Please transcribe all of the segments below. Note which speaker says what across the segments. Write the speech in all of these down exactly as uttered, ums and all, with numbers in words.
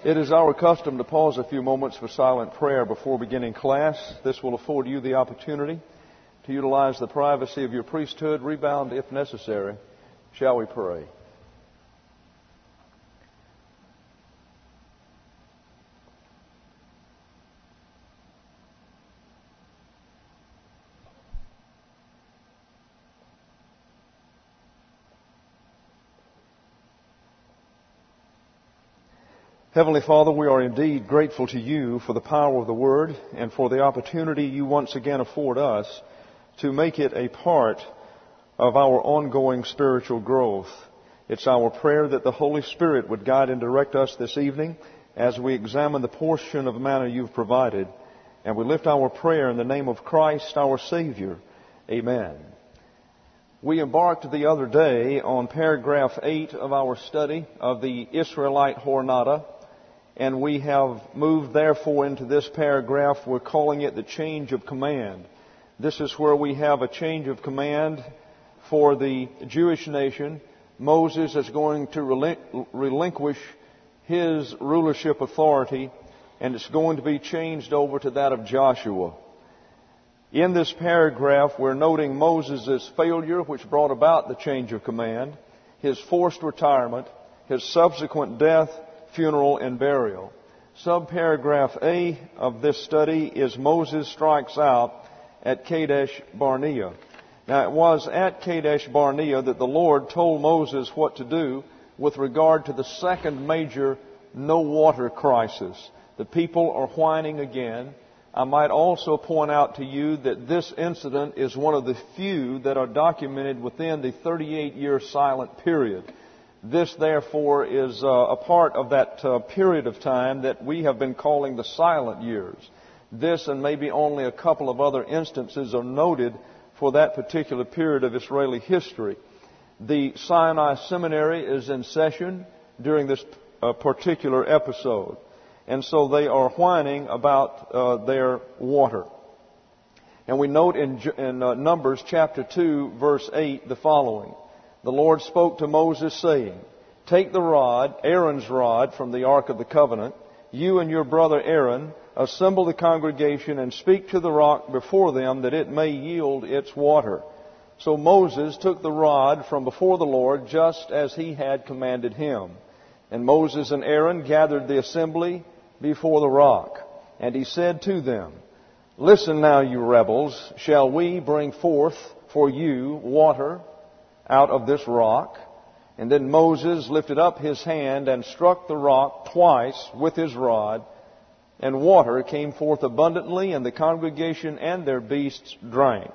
Speaker 1: It is our custom to pause a few moments for silent prayer before beginning class. This will afford you the opportunity to utilize the privacy of your priesthood, rebound if necessary. Shall we pray? Heavenly Father, we are indeed grateful to you for the power of the Word and for the opportunity you once again afford us to make it a part of our ongoing spiritual growth. It's our prayer that the Holy Spirit would guide and direct us this evening as we examine the portion of manna you've provided. And we lift our prayer in the name of Christ, our Savior. Amen. We embarked the other day on paragraph eight of our study of the Israelite Jornada. And we have moved, therefore, into this paragraph. We're calling it the change of command. This is where we have a change of command for the Jewish nation. Moses is going to relinquish his rulership authority, and it's going to be changed over to that of Joshua. In this paragraph, we're noting Moses' failure, which brought about the change of command, his forced retirement, his subsequent death, funeral, and burial. Subparagraph A of this study is Moses strikes out at Kadesh Barnea. Now, it was at Kadesh Barnea that the Lord told Moses what to do with regard to the second major no water crisis. The people are whining again. I might also point out to you that this incident is one of the few that are documented within the thirty-eight year silent period. This, therefore, is uh, a part of that uh, period of time that we have been calling the silent years. This and maybe only a couple of other instances are noted for that particular period of Israeli history. The Sinai Seminary is in session during this uh, particular episode. And so they are whining about uh, their water. And we note in, in uh, Numbers chapter two, verse eight, the following. The Lord spoke to Moses, saying, "Take the rod, Aaron's rod, from the Ark of the Covenant. You and your brother Aaron assemble the congregation and speak to the rock before them that it may yield its water." So Moses took the rod from before the Lord just as he had commanded him. And Moses and Aaron gathered the assembly before the rock. And he said to them, "Listen now, you rebels, shall we bring forth for you water out of this rock?" And then Moses lifted up his hand and struck the rock twice with his rod, and water came forth abundantly, and the congregation and their beasts drank.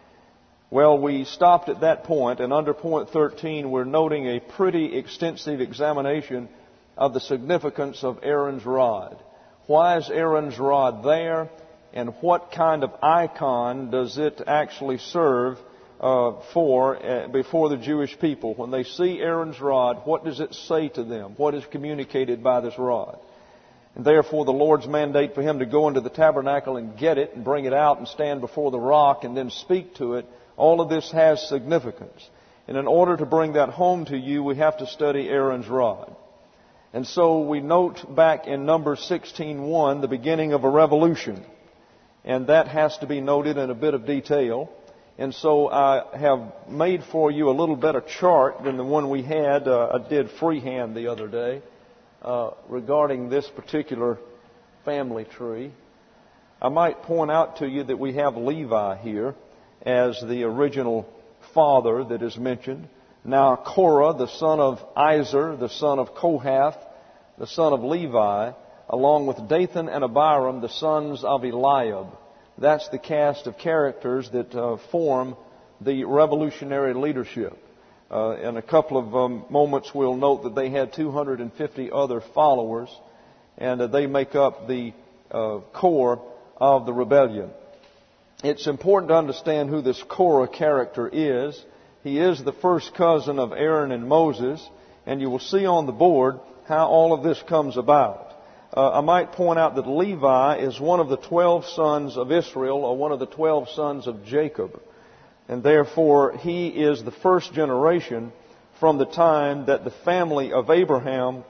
Speaker 1: Well, we stopped at that point, and under point thirteen, we're noting a pretty extensive examination of the significance of Aaron's rod. Why is Aaron's rod there, and what kind of icon does it actually serve Uh, for uh, before the Jewish people? When they see Aaron's rod, what does it say to them? What is communicated by this rod? And therefore the Lord's mandate for him to go into the tabernacle and get it and bring it out and stand before the rock and then speak to it, all of this has significance. And in order to bring that home to you, we have to study Aaron's rod. And so we note back in Numbers sixteen one the beginning of a revolution. And that has to be noted in a bit of detail. And so I have made for you a little better chart than the one we had. Uh, I did freehand the other day uh, regarding this particular family tree. I might point out to you that we have Levi here as the original father that is mentioned. Now Korah, the son of Izar, the son of Kohath, the son of Levi, along with Dathan and Abiram, the sons of Eliab. That's the cast of characters that uh, form the revolutionary leadership. Uh, in a couple of um, moments, we'll note that they had two hundred fifty other followers, and uh, they make up the uh, core of the rebellion. It's important to understand who this Korah character is. He is the first cousin of Aaron and Moses, and you will see on the board how all of this comes about. Uh, I might point out that Levi is one of the twelve sons of Israel, or one of the twelve sons of Jacob. And therefore, he is the first generation from the time that the family of Abraham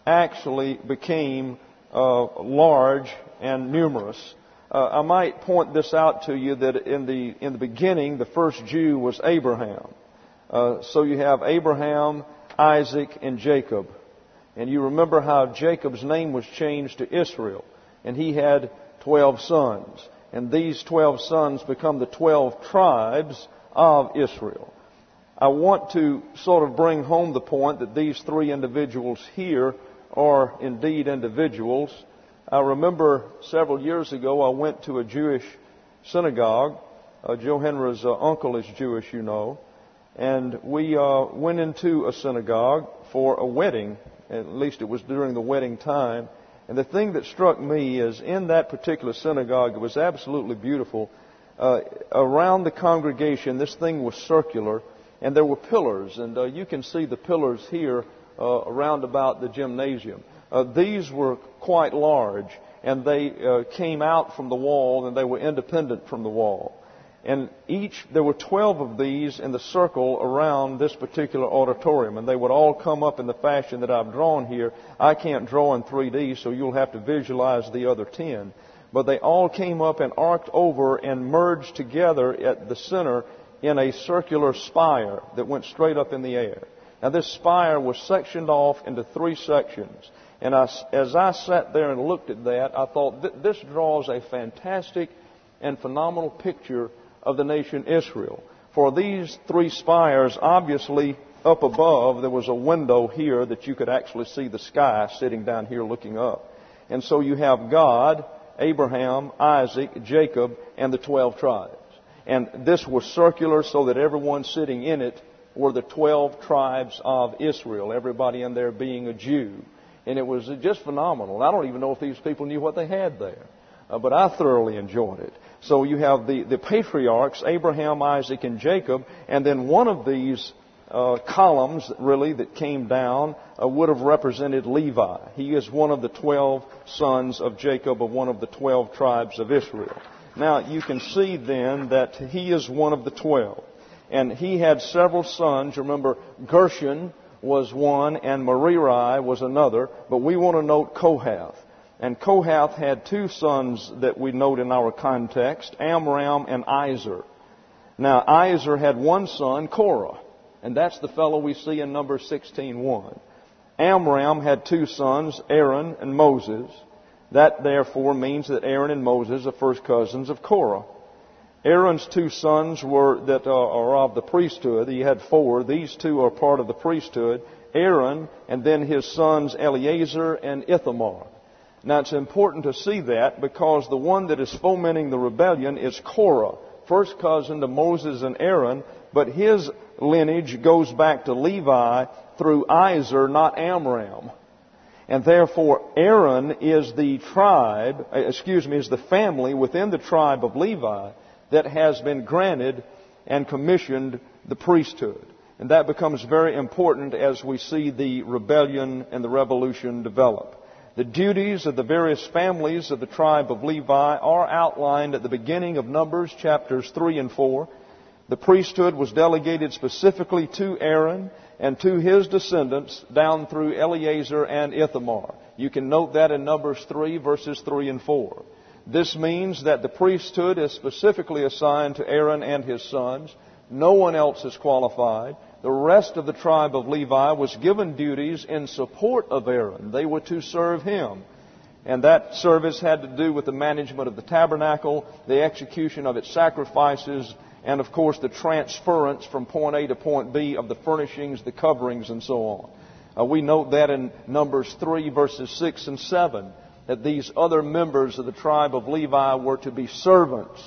Speaker 1: actually became uh, large and numerous. Uh, I might point this out to you that in the in the beginning, the first Jew was Abraham. Uh, so you have Abraham, Isaac, and Jacob. And you remember how Jacob's name was changed to Israel. And he had twelve sons. And these twelve sons become the twelve tribes of Israel. I want to sort of bring home the point that these three individuals here are indeed individuals. I remember several years ago I went to a Jewish synagogue. Uh, Joe Henry's uh, uncle is Jewish, you know. And we uh, went into a synagogue for a wedding. At least it was during the wedding time. And the thing that struck me is in that particular synagogue, it was absolutely beautiful. Uh, around the congregation, this thing was circular, and there were pillars. And uh, you can see the pillars here uh, around about the gymnasium. Uh, these were quite large, and they uh, came out from the wall, and they were independent from the wall. And each, there were twelve of these in the circle around this particular auditorium, and they would all come up in the fashion that I've drawn here. I can't draw in three D, so you'll have to visualize the other ten. But they all came up and arced over and merged together at the center in a circular spire that went straight up in the air. Now this spire was sectioned off into three sections. And I, as I sat there and looked at that, I thought, this draws a fantastic and phenomenal picture of the nation Israel. For these three spires, obviously up above, there was a window here that you could actually see the sky sitting down here looking up. And so you have God, Abraham, Isaac, Jacob, and the twelve tribes. And this was circular so that everyone sitting in it were the twelve tribes of Israel, everybody in there being a Jew. And it was just phenomenal. I don't even know if these people knew what they had there. Uh, but I thoroughly enjoyed it. So you have the, the patriarchs, Abraham, Isaac, and Jacob, and then one of these uh, columns, really, that came down uh, would have represented Levi. He is one of the twelve sons of Jacob, of one of the twelve tribes of Israel. Now, you can see then that he is one of the twelve. And he had several sons. Remember, Gershon was one and Merari was another. But we want to note Kohath. And Kohath had two sons that we note in our context, Amram and Izhar. Now, Izhar had one son, Korah, and that's the fellow we see in Numbers sixteen one. Amram had two sons, Aaron and Moses. That, therefore, means that Aaron and Moses are first cousins of Korah. Aaron's two sons were that are of the priesthood. He had four. These two are part of the priesthood. Aaron, and then his sons Eleazar and Ithamar. Now, it's important to see that because the one that is fomenting the rebellion is Korah, first cousin to Moses and Aaron, but his lineage goes back to Levi through Izhar, not Amram. And therefore, Aaron is the tribe, excuse me, is the family within the tribe of Levi that has been granted and commissioned the priesthood. And that becomes very important as we see the rebellion and the revolution develop. The duties of the various families of the tribe of Levi are outlined at the beginning of Numbers chapters three and four. The priesthood was delegated specifically to Aaron and to his descendants down through Eleazar and Ithamar. You can note that in Numbers three, verses three and four. This means that the priesthood is specifically assigned to Aaron and his sons. No one else is qualified. The rest of the tribe of Levi was given duties in support of Aaron. They were to serve him. And that service had to do with the management of the tabernacle, the execution of its sacrifices, and of course the transference from point A to point B of the furnishings, the coverings, and so on. Uh, we note that in Numbers three, verses six and seven, that these other members of the tribe of Levi were to be servants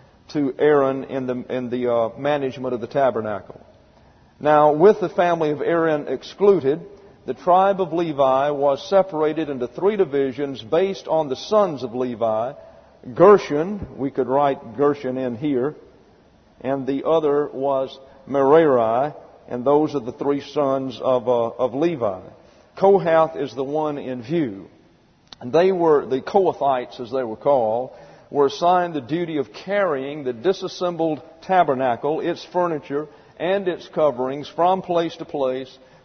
Speaker 1: to Aaron in the, in the uh, management of the tabernacle. Now, with the family of Aaron excluded, the tribe of Levi was separated into three divisions based on the sons of Levi. Gershon, we could write Gershon in here, and the other was Merari, and those are the three sons of, uh, of Levi. Kohath is the one in view. And they were, the Kohathites as they were called, were assigned the duty of carrying the disassembled tabernacle, its furniture, and its coverings from place to place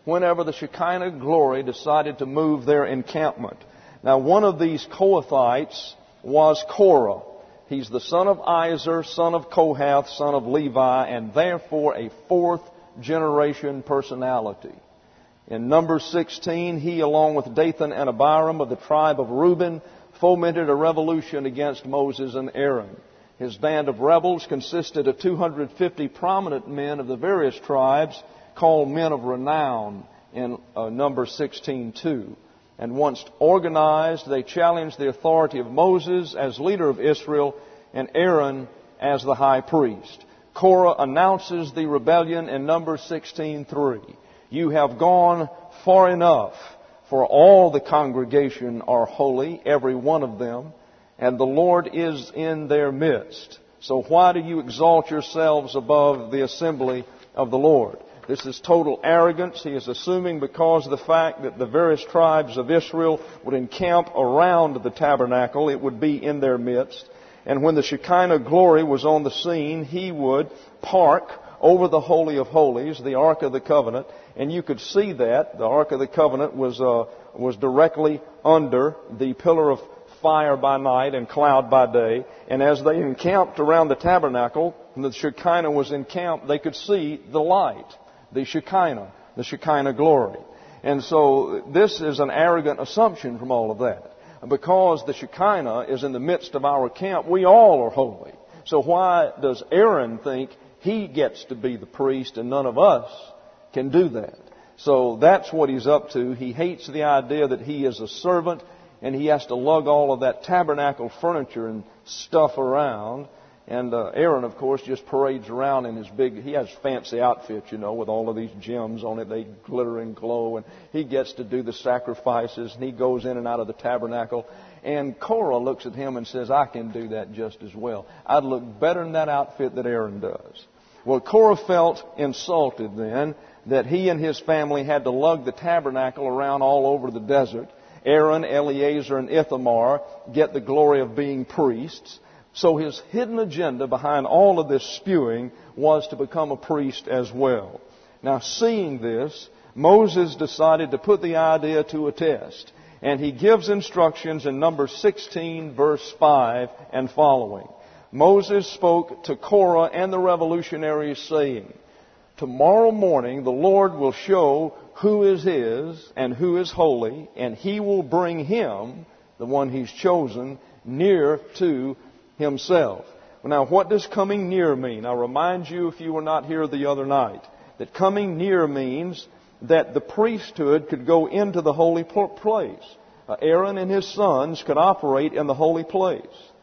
Speaker 1: whenever the Shekinah glory decided to move their encampment. Now, one of these Kohathites was Korah. He's the son of Izar, son of Kohath, son of Levi, and therefore a fourth generation personality. In Numbers sixteen, he, along with Dathan and Abiram of the tribe of Reuben, fomented a revolution against Moses and Aaron. His band of rebels consisted of two hundred fifty prominent men of the various tribes called men of renown in uh, Numbers sixteen two. And once organized, they challenged the authority of Moses as leader of Israel and Aaron as the high priest. Korah announces the rebellion in Numbers sixteen three. You have gone far enough, for all the congregation are holy, every one of them, and the Lord is in their midst. So why do you exalt yourselves above the assembly of the Lord? This is total arrogance. He is assuming because of the fact that the various tribes of Israel would encamp around the tabernacle, it would be in their midst. And when the Shekinah glory was on the scene, He would park over the Holy of Holies, the Ark of the Covenant, and you could see that. The Ark of the Covenant was uh, was directly under the pillar of fire by night and cloud by day. And as they encamped around the tabernacle, and the Shekinah was encamped, they could see the light, the Shekinah, the Shekinah glory. And so this is an arrogant assumption from all of that. Because the Shekinah is in the midst of our camp, we all are holy. So why does Aaron think he gets to be the priest and none of us can do that? So that's what he's up to. He hates the idea that he is a servant and he has to lug all of that tabernacle furniture and stuff around. And uh, Aaron, of course, just parades around in his big, he has fancy outfits, you know, with all of these gems on it. They glitter and glow. And he gets to do the sacrifices. And he goes in and out of the tabernacle. And Korah looks at him and says, I can do that just as well. I'd look better in that outfit that Aaron does. Well, Korah felt insulted then that he and his family had to lug the tabernacle around all over the desert. Aaron, Eleazar, and Ithamar get the glory of being priests. So his hidden agenda behind all of this spewing was to become a priest as well. Now, seeing this, Moses decided to put the idea to a test. And he gives instructions in Numbers sixteen, verse five and following. Moses spoke to Korah and the revolutionaries, saying, tomorrow morning the Lord will show who is His and who is holy, and He will bring him, the one He's chosen, near to Himself. Now, what does coming near mean? I'll remind you, if you were not here the other night, that coming near means that the priesthood could go into the holy place. Uh, Aaron and his sons could operate in the holy place.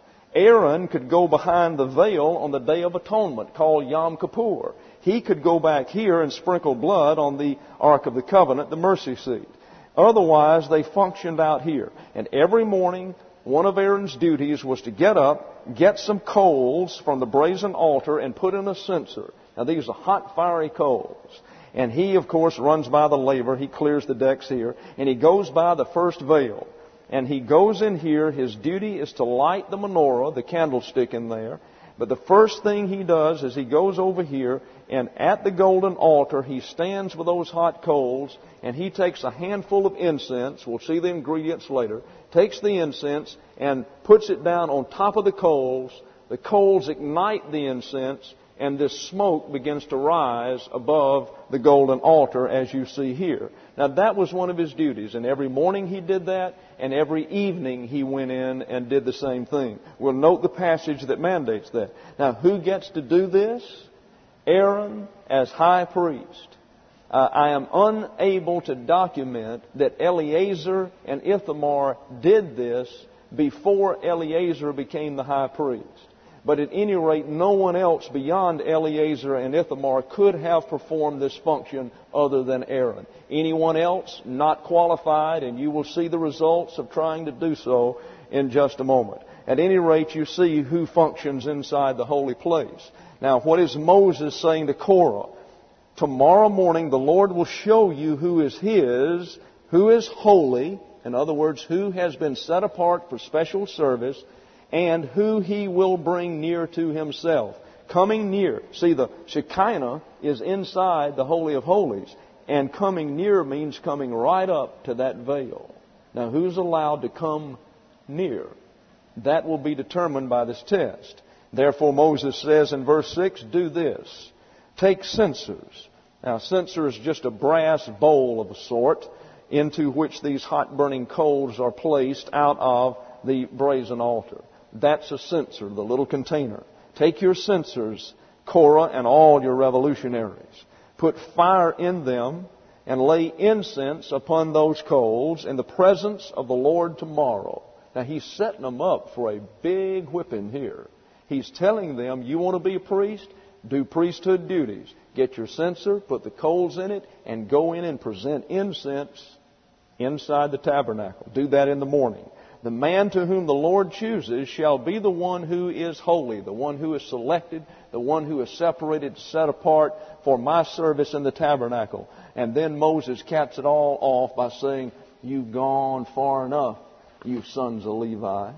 Speaker 1: Aaron could go behind the veil on the Day of Atonement, called Yom Kippur. He could go back here and sprinkle blood on the Ark of the Covenant, the mercy seat. Otherwise, they functioned out here. And every morning, one of Aaron's duties was to get up, get some coals from the brazen altar, and put in a censer. Now, these are hot, fiery coals. And he, of course, runs by the laver. He clears the decks here. And he goes by the first veil. And he goes in here. His duty is to light the menorah, the candlestick in there. But the first thing he does is he goes over here, and at the golden altar, he stands with those hot coals, and he takes a handful of incense. We'll see the ingredients later. Takes the incense and puts it down on top of the coals. The coals ignite the incense, and this smoke begins to rise above the golden altar, as you see here. Now, that was one of his duties, and every morning he did that, and every evening he went in and did the same thing. We'll note the passage that mandates that. Now, who gets to do this? Aaron as high priest. Uh, I am unable to document that Eleazar and Ithamar did this before Eleazar became the high priest. But at any rate, no one else beyond Eleazar and Ithamar could have performed this function other than Aaron. Anyone else not qualified, and you will see the results of trying to do so in just a moment. At any rate, you see who functions inside the holy place. Now, what is Moses saying to Korah? Tomorrow morning the Lord will show you who is His, who is holy, in other words, who has been set apart for special service, and who He will bring near to Himself. Coming near. See, the Shekinah is inside the Holy of Holies. And coming near means coming right up to that veil. Now, who's allowed to come near? That will be determined by this test. Therefore, Moses says in verse six, do this. Take censers. Now, censer is just a brass bowl of a sort into which these hot burning coals are placed out of the brazen altar. That's a censer, the little container. Take your censers, Korah, and all your revolutionaries. Put fire in them and lay incense upon those coals in the presence of the Lord tomorrow. Now, he's setting them up for a big whipping here. He's telling them, you want to be a priest? Do priesthood duties. Get your censer, put the coals in it, and go in and present incense inside the tabernacle. Do that in the morning. The man to whom the Lord chooses shall be the one who is holy, the one who is selected, the one who is separated, set apart for my service in the tabernacle. And then Moses caps it all off by saying, you've gone far enough, you sons of Levi.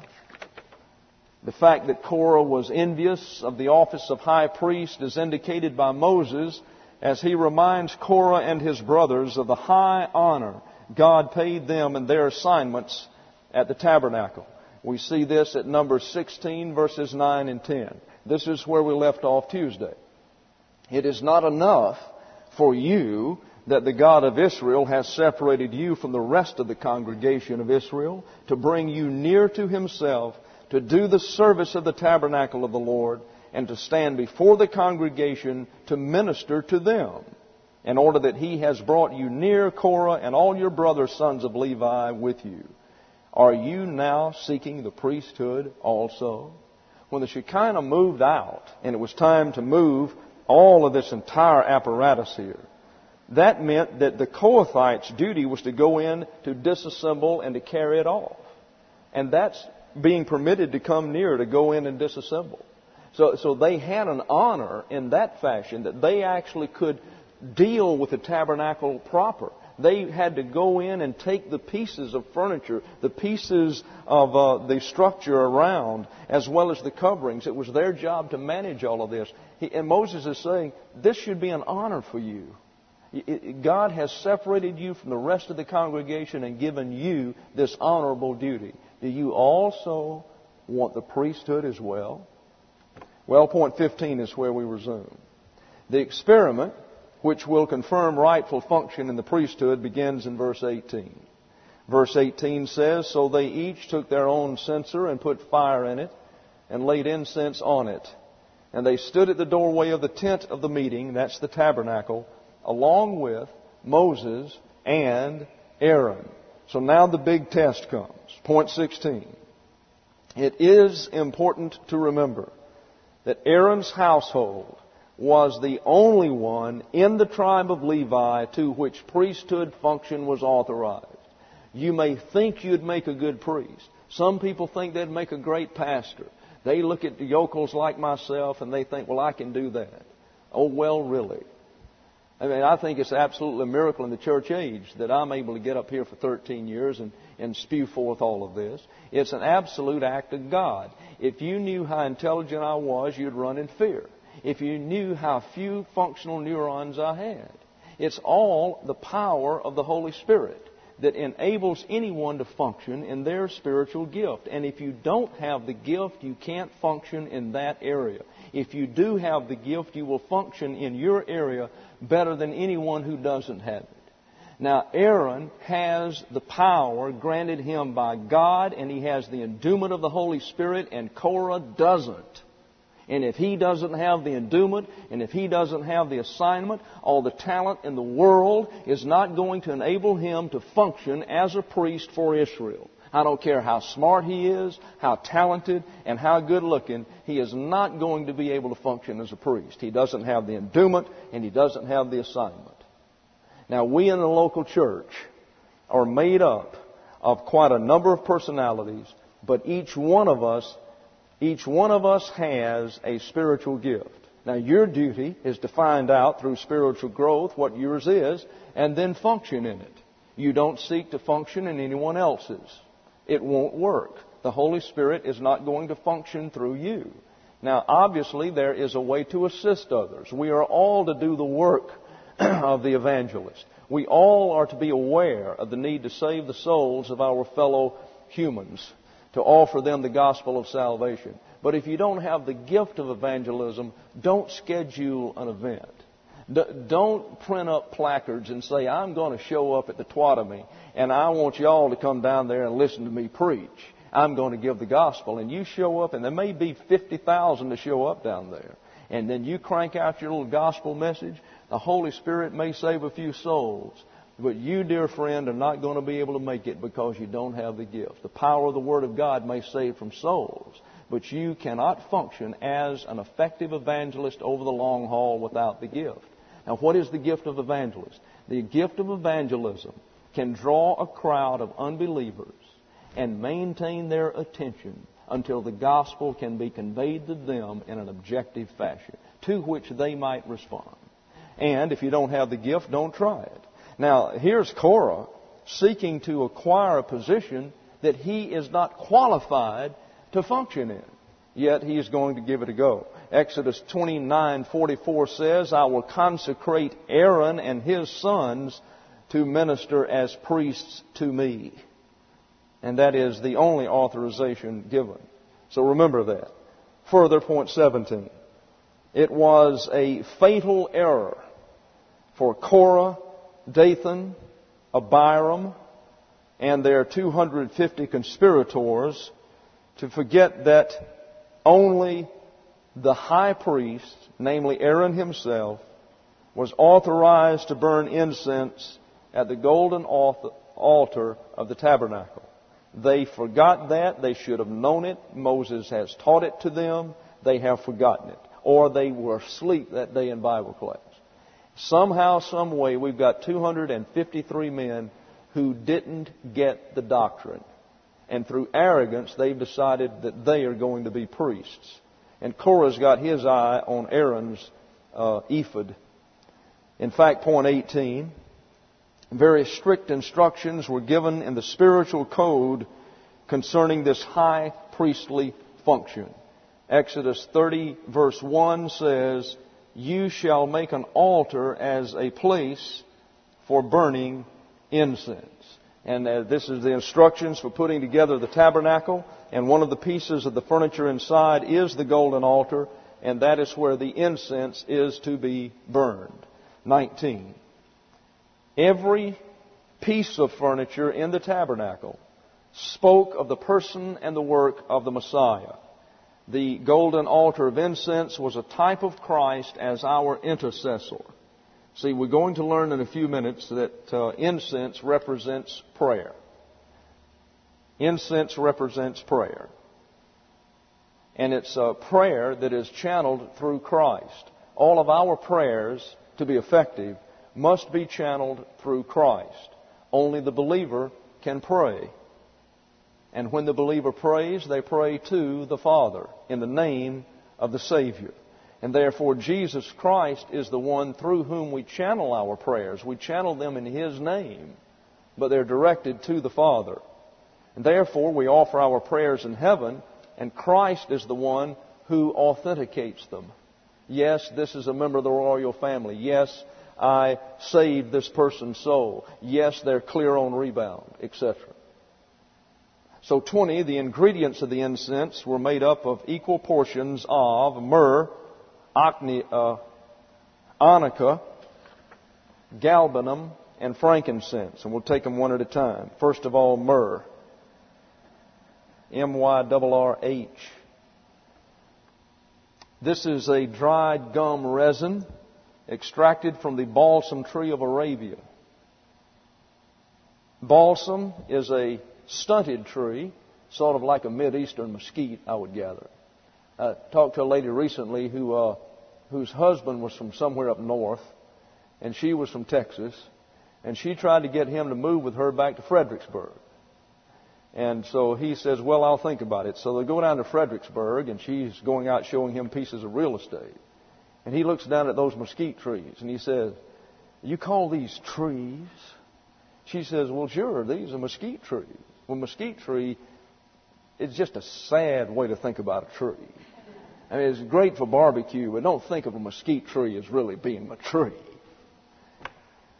Speaker 1: The fact that Korah was envious of the office of high priest is indicated by Moses as he reminds Korah and his brothers of the high honor God paid them in their assignments at the tabernacle. We see this at Numbers sixteen, verses nine and ten. This is where we left off Tuesday. It is not enough for you that the God of Israel has separated you from the rest of the congregation of Israel to bring you near to Himself, to do the service of the tabernacle of the Lord, and to stand before the congregation to minister to them, in order that He has brought you near, Korah, and all your brother sons of Levi with you. Are you now seeking the priesthood also? When the Shekinah moved out, and it was time to move all of this entire apparatus here, that meant that the Kohathites' duty was to go in to disassemble and to carry it off. And that's being permitted to come near to go in and disassemble. So, so they had an honor in that fashion that they actually could deal with the tabernacle proper. They had to go in and take the pieces of furniture, the pieces of uh, the structure around, as well as the coverings. It was their job to manage all of this. He, and Moses is saying, this should be an honor for you. It, God has separated you from the rest of the congregation and given you this honorable duty. Do you also want the priesthood as well? Well, point fifteen is where we resume. The experiment, which will confirm rightful function in the priesthood, begins in verse eighteen. Verse eighteen says, so they each took their own censer and put fire in it and laid incense on it. And they stood at the doorway of the tent of the meeting, that's the tabernacle, along with Moses and Aaron. So now the big test comes. Point sixteen. It is important to remember that Aaron's household was the only one in the tribe of Levi to which priesthood function was authorized. You may think you'd make a good priest. Some people think they'd make a great pastor. They look at the yokels like myself and they think, well, I can do that. Oh, well, really? I mean, I think it's absolutely a miracle in the church age that I'm able to get up here for thirteen years and, and spew forth all of this. It's an absolute act of God. If you knew how intelligent I was, you'd run in fear. If you knew how few functional neurons I had. It's all the power of the Holy Spirit that enables anyone to function in their spiritual gift. And if you don't have the gift, you can't function in that area. If you do have the gift, you will function in your area better than anyone who doesn't have it. Now, Aaron has the power granted him by God, and he has the endowment of the Holy Spirit, and Korah doesn't. And if he doesn't have the endowment, and if he doesn't have the assignment, all the talent in the world is not going to enable him to function as a priest for Israel. I don't care how smart he is, how talented, and how good looking, he is not going to be able to function as a priest. He doesn't have the endowment, and he doesn't have the assignment. Now, we in the local church are made up of quite a number of personalities, but each one of us Each one of us has a spiritual gift. Now, your duty is to find out through spiritual growth what yours is and then function in it. You don't seek to function in anyone else's. It won't work. The Holy Spirit is not going to function through you. Now, obviously, there is a way to assist others. We are all to do the work of the evangelist. We all are to be aware of the need to save the souls of our fellow humans, to offer them the gospel of salvation. But if you don't have the gift of evangelism, don't schedule an event. D- don't print up placards and say, I'm going to show up at the Tuatapie, and I want you all to come down there and listen to me preach. I'm going to give the gospel. And you show up, and there may be fifty thousand to show up down there. And then you crank out your little gospel message. The Holy Spirit may save a few souls. But you, dear friend, are not going to be able to make it because you don't have the gift. The power of the Word of God may save from souls, but you cannot function as an effective evangelist over the long haul without the gift. Now, what is the gift of evangelist? The gift of evangelism can draw a crowd of unbelievers and maintain their attention until the gospel can be conveyed to them in an objective fashion, to which they might respond. And if you don't have the gift, don't try it. Now, here's Korah seeking to acquire a position that he is not qualified to function in. Yet he is going to give it a go. Exodus twenty-nine forty-four says, I will consecrate Aaron and his sons to minister as priests to me. And that is the only authorization given. So remember that. Further, point seventeen. It was a fatal error for Korah, Dathan, Abiram, and their two hundred fifty conspirators to forget that only the high priest, namely Aaron himself, was authorized to burn incense at the golden altar of the tabernacle. They forgot that. They should have known it. Moses has taught it to them. They have forgotten it. Or they were asleep that day in Bible class. Somehow, some way, we've got two hundred fifty-three men who didn't get the doctrine. And through arrogance, they've decided that they are going to be priests. And Korah's got his eye on Aaron's uh, ephod. In fact, point eighteen, very strict instructions were given in the spiritual code concerning this high priestly function. Exodus thirty, verse one says, you shall make an altar as a place for burning incense. And uh, this is the instructions for putting together the tabernacle. And one of the pieces of the furniture inside is the golden altar. And that is where the incense is to be burned. nineteen. Every piece of furniture in the tabernacle spoke of the person and the work of the Messiah. The golden altar of incense was a type of Christ as our intercessor. See, we're going to learn in a few minutes that uh, incense represents prayer. Incense represents prayer. And it's a prayer that is channeled through Christ. All of our prayers, to be effective, must be channeled through Christ. Only the believer can pray. And when the believer prays, they pray to the Father in the name of the Savior. And therefore, Jesus Christ is the one through whom we channel our prayers. We channel them in His name, but they're directed to the Father. And therefore, we offer our prayers in heaven, and Christ is the one who authenticates them. Yes, this is a member of the royal family. Yes, I saved this person's soul. Yes, they're clear on rebound, et cetera. So twenty, the ingredients of the incense were made up of equal portions of myrrh, Acne, uh, onycha, galbanum, and frankincense. And we'll take them one at a time. First of all, myrrh. M Y R R H. This is a dried gum resin extracted from the balsam tree of Arabia. Balsam is a stunted tree, sort of like a Mideastern mesquite, I would gather. I talked to a lady recently who, uh, whose husband was from somewhere up north, and she was from Texas, and she tried to get him to move with her back to Fredericksburg. And so he says, well, I'll think about it. So they go down to Fredericksburg, and she's going out showing him pieces of real estate. And he looks down at those mesquite trees, and he says, you call these trees? She says, well, sure, these are mesquite trees. Well, mesquite tree is just a sad way to think about a tree. I mean, it's great for barbecue, but don't think of a mesquite tree as really being a tree.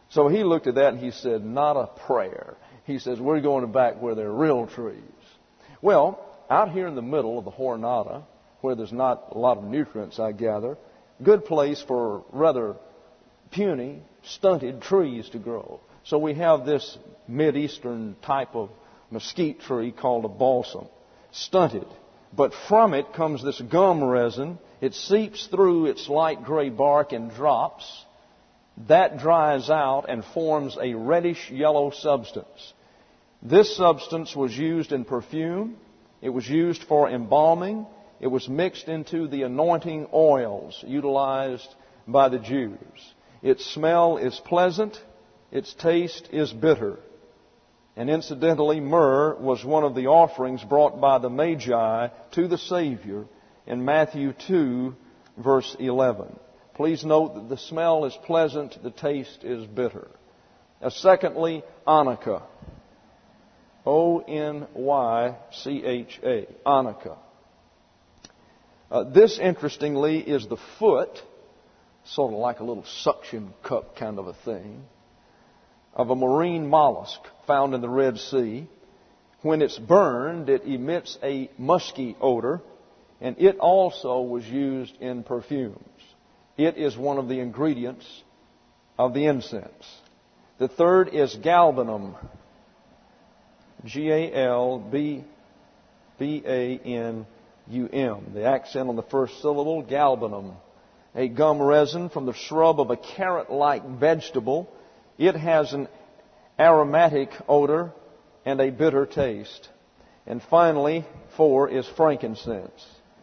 Speaker 2: So he looked at that and he said, not a prayer. He says, we're going back where there are real trees. Well, out here in the middle of the Jornada, where there's not a lot of nutrients, I gather, good place for rather puny, stunted trees to grow. So we have this Mideastern type of mesquite tree called a balsam, stunted. But from it comes this gum resin. It seeps through its light gray bark and drops. That dries out and forms a reddish yellow substance. This substance was used in perfume. It was used for embalming. It was mixed into the anointing oils utilized by the Jews. Its smell is pleasant. Its taste is bitter. And incidentally, myrrh was one of the offerings brought by the Magi to the Savior in Matthew two, verse eleven. Please note that the smell is pleasant, the taste is bitter. Uh, secondly, onycha. O N Y C H A. Onycha. Uh, this, interestingly, is the foot, sort of like a little suction cup kind of a thing, of a marine mollusk found in the Red Sea. When it's burned, it emits a musky odor, and it also was used in perfumes. It is one of the ingredients of the incense. The third is galbanum. G A L B B A N U M. The accent on the first syllable, galbanum. A gum resin from the shrub of a carrot-like vegetable. It has an aromatic odor and a bitter taste. And finally, four is frankincense.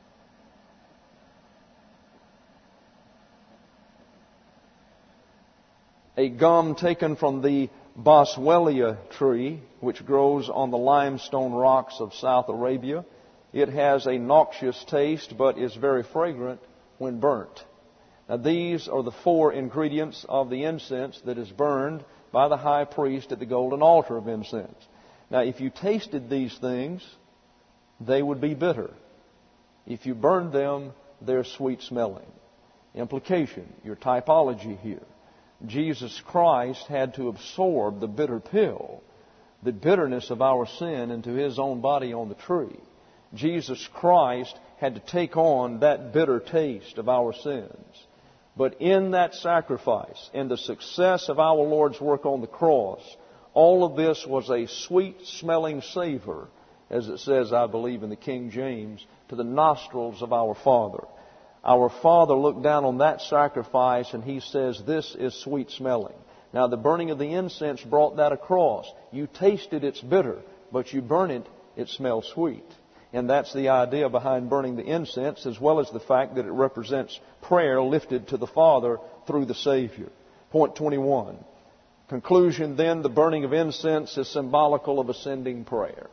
Speaker 2: A gum taken from the boswellia tree, which grows on the limestone rocks of South Arabia. It has a noxious taste, but is very fragrant when burnt. Now, these are the four ingredients of the incense that is burned by the high priest at the golden altar of incense. Now, if you tasted these things, they would be bitter. If you burned them, they're sweet smelling. Implication, your typology here. Jesus Christ had to absorb the bitter pill, the bitterness of our sin, into His own body on the tree. Jesus Christ had to take on that bitter taste of our sins. But in that sacrifice, in the success of our Lord's work on the cross, all of this was a sweet-smelling savor, as it says, I believe, in the King James, to the nostrils of our Father. Our Father looked down on that sacrifice and He says, this is sweet-smelling. Now, the burning of the incense brought that across. You tasted it's bitter, but you burn it, it smells sweet. And that's the idea behind burning the incense, as well as the fact that it represents prayer lifted to the Father through the Savior. Point twenty-one. Conclusion then, the burning of incense is symbolical of ascending prayer,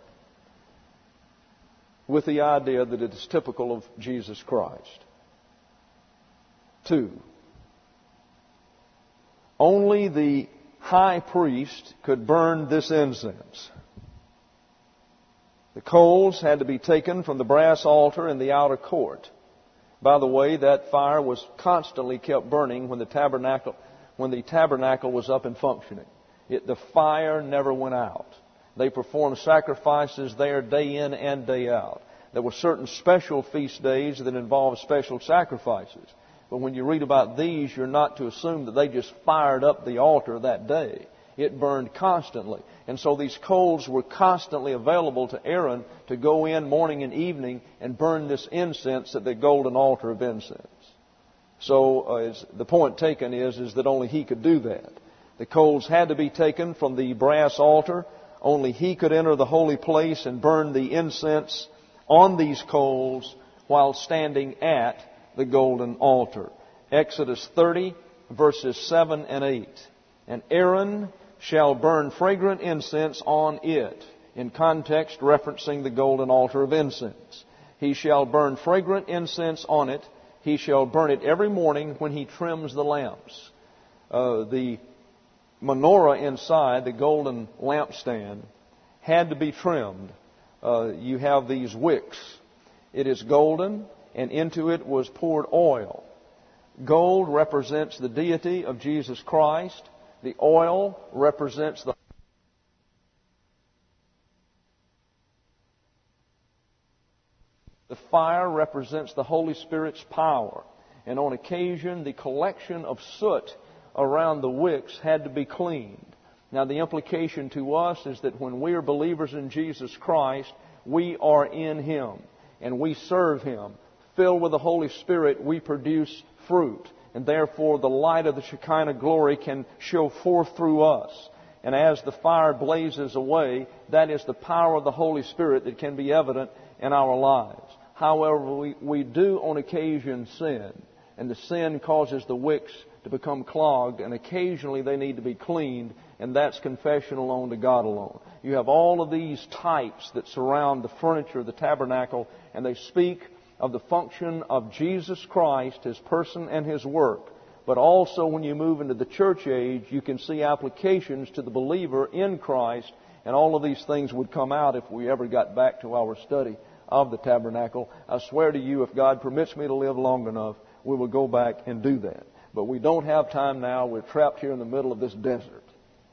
Speaker 2: with the idea that it is typical of Jesus Christ. Two, only the high priest could burn this incense. The coals had to be taken from the brass altar in the outer court. By the way, that fire was constantly kept burning when the tabernacle, when the tabernacle was up and functioning. It, the fire never went out. They performed sacrifices there day in and day out. There were certain special feast days that involved special sacrifices. But when you read about these, you're not to assume that they just fired up the altar that day. It burned constantly. And so these coals were constantly available to Aaron to go in morning and evening and burn this incense at the golden altar of incense. So uh, is, the point taken is, is that only he could do that. The coals had to be taken from the brass altar. Only he could enter the holy place and burn the incense on these coals while standing at the golden altar. Exodus thirty, verses seven and eight. And Aaron shall burn fragrant incense on it, in context referencing the golden altar of incense. He shall burn fragrant incense on it. He shall burn it every morning when he trims the lamps. Uh, the menorah inside, the golden lampstand, had to be trimmed. Uh, you have these wicks. It is golden, and into it was poured oil. Gold represents the deity of Jesus Christ. The oil represents the The fire represents the Holy Spirit's power. And on occasion, the collection of soot around the wicks had to be cleaned. Now, the implication to us is that when we are believers in Jesus Christ, we are in Him and we serve Him. Filled with the Holy Spirit, we produce fruit. And therefore, the light of the Shekinah glory can show forth through us. And as the fire blazes away, that is the power of the Holy Spirit that can be evident in our lives. However, we, we do on occasion sin, and the sin causes the wicks to become clogged, and occasionally they need to be cleaned, and that's confession alone to God alone. You have all of these types that surround the furniture of the tabernacle, and they speak of the function of Jesus Christ, His person and His work. But also when you move into the church age, you can see applications to the believer in Christ, and all of these things would come out if we ever got back to our study of the tabernacle. I swear to you, if God permits me to live long enough, we will go back and do that. But we don't have time now. We're trapped here in the middle of this desert.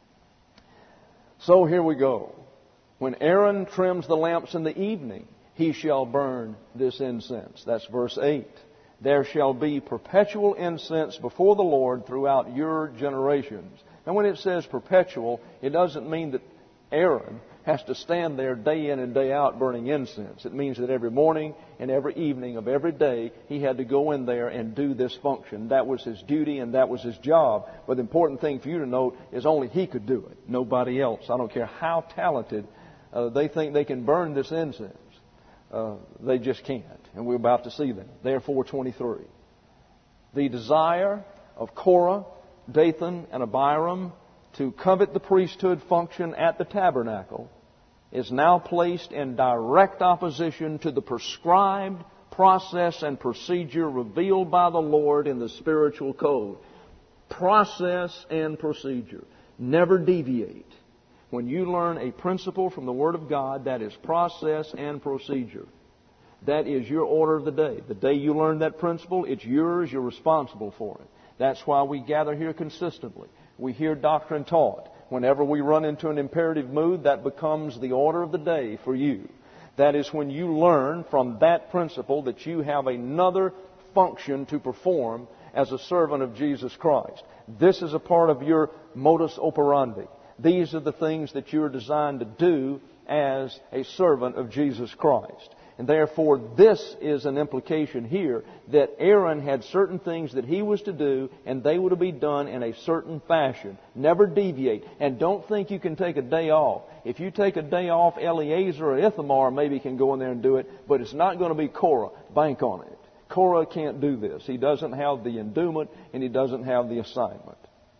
Speaker 2: So here we go. When Aaron trims the lamps in the evening, he shall burn this incense. That's verse eight. There shall be perpetual incense before the Lord throughout your generations. And when it says perpetual, it doesn't mean that Aaron has to stand there day in and day out burning incense. It means that every morning and every evening of every day, he had to go in there and do this function. That was his duty and that was his job. But the important thing for you to note is only he could do it. Nobody else. I don't care how talented uh, they think they can burn this incense. Uh, they just can't. And we're about to see that. Therefore, twenty-three. The desire of Korah, Dathan, and Abiram to covet the priesthood function at the tabernacle is now placed in direct opposition to the prescribed process and procedure revealed by the Lord in the spiritual code. Process and procedure. Never deviate. When you learn a principle from the Word of God, that is process and procedure. That is your order of the day. The day you learn that principle, it's yours. You're responsible for it. That's why we gather here consistently. We hear doctrine taught. Whenever we run into an imperative mood, that becomes the order of the day for you. That is when you learn from that principle that you have another function to perform as a servant of Jesus Christ. This is a part of your modus operandi. These are the things that you're designed to do as a servant of Jesus Christ. And therefore, this is an implication here that Aaron had certain things that he was to do, and they were to be done in a certain fashion. Never deviate. And don't think you can take a day off. If you take a day off, Eleazar or Ithamar maybe can go in there and do it, but it's not going to be Korah. Bank on it. Korah can't do this. He doesn't have the endowment, and he doesn't have the assignment.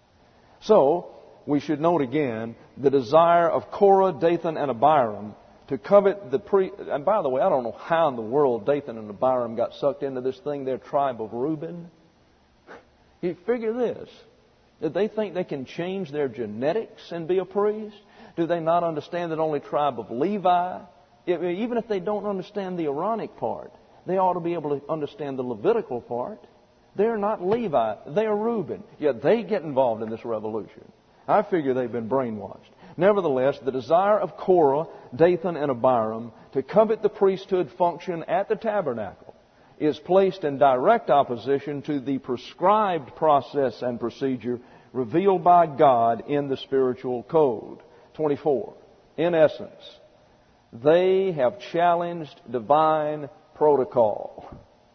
Speaker 2: So, we should note again the desire of Korah, Dathan, and Abiram to covet the pre... And by the way, I don't know how in the world Dathan and Abiram got sucked into this thing, their tribe of Reuben. You figure this. Did they think they can change their genetics and be a priest? Do they not understand that only tribe of Levi? Even if they don't understand the Aaronic part, they ought to be able to understand the Levitical part. They're not Levi. They're Reuben. Yet they get involved in this revolution. I figure they've been brainwashed. Nevertheless, the desire of Korah, Dathan, and Abiram to covet the priesthood function at the tabernacle is placed in direct opposition to the prescribed process and procedure revealed by God in the spiritual code. twenty-four. In essence, they have challenged divine protocol.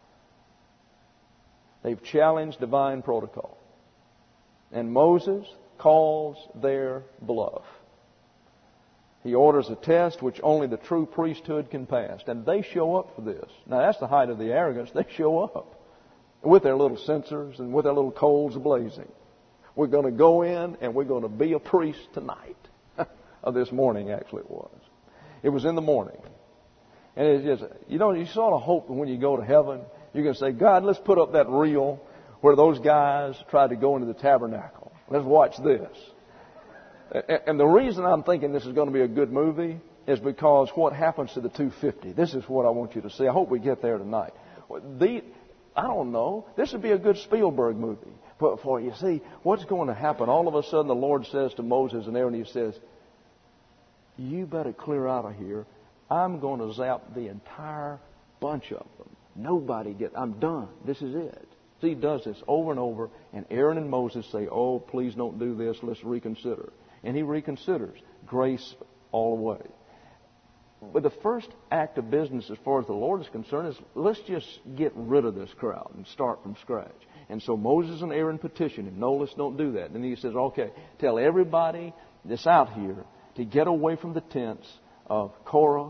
Speaker 2: They've challenged divine protocol. And Moses calls their bluff. He orders a test which only the true priesthood can pass. And they show up for this. Now, that's the height of the arrogance. They show up with their little censers and with their little coals blazing. We're going to go in and we're going to be a priest tonight. Or this morning, actually, it was. It was in the morning. And it's just, you know, you sort of hope that when you go to heaven, you're going to say, God, let's put up that reel where those guys tried to go into the tabernacle. Let's watch this. And the reason I'm thinking this is going to be a good movie is because what happens to the two fifty. This is what I want you to see. I hope we get there tonight. The, I don't know. This would be a good Spielberg movie. But for you see, what's going to happen? All of a sudden the Lord says to Moses and Aaron, He says, you better clear out of here. I'm going to zap the entire bunch of them. Nobody get. I'm done. This is it. See, He does this over and over. And Aaron and Moses say, oh, please don't do this. Let's reconsider. And He reconsiders. Grace all the way. But the first act of business as far as the Lord is concerned is let's just get rid of this crowd and start from scratch. And so Moses and Aaron petition Him, no, let's don't do that. And He says, okay, tell everybody that's out here to get away from the tents of Korah,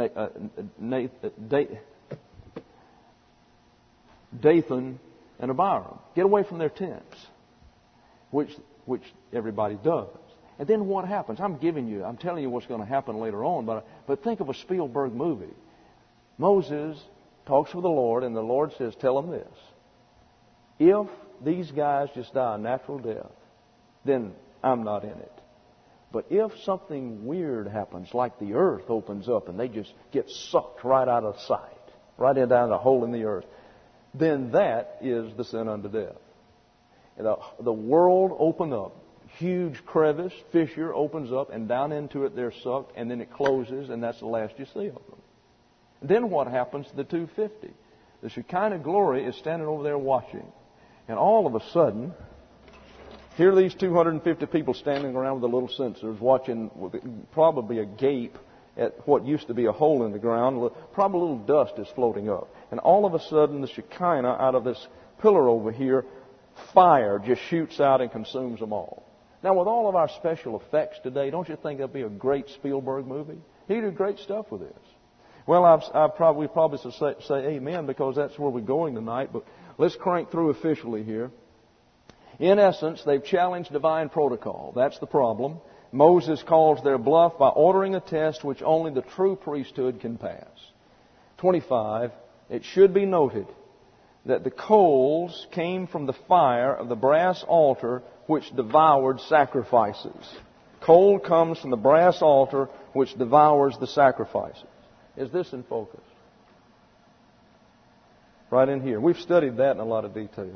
Speaker 2: Dathan, and Abiram. Get away from their tents, which which everybody does. And then what happens? I'm giving you, I'm telling you what's going to happen later on, but, but think of a Spielberg movie. Moses talks with the Lord, and the Lord says, tell them this. If these guys just die a natural death, then I'm not in it. But if something weird happens, like the earth opens up and they just get sucked right out of sight, right in down the hole in the earth, then that is the sin unto death. The, the world opened up. Huge crevice, fissure opens up, and down into it they're sucked, and then it closes, and that's the last you see of them. Then what happens to the two hundred fifty? The Shekinah glory is standing over there watching. And all of a sudden, here are these two hundred fifty people standing around with the little censers watching with probably a gape at what used to be a hole in the ground. Probably a little dust is floating up. And all of a sudden, the Shekinah, out of this pillar over here, fire just shoots out and consumes them all. Now, with all of our special effects today, don't you think that'd be a great Spielberg movie? He did great stuff with this. Well, I've, I've probably, we probably should say, say amen because that's where we're going tonight. But let's crank through officially here. In essence, they've challenged divine protocol. That's the problem. Moses calls their bluff by ordering a test which only the true priesthood can pass. twenty-five, it should be noted that the coals came from the fire of the brass altar which devoured sacrifices. Coal comes from the brass altar which devours the sacrifices. Is this in focus? Right in here. We've studied that in a lot of detail.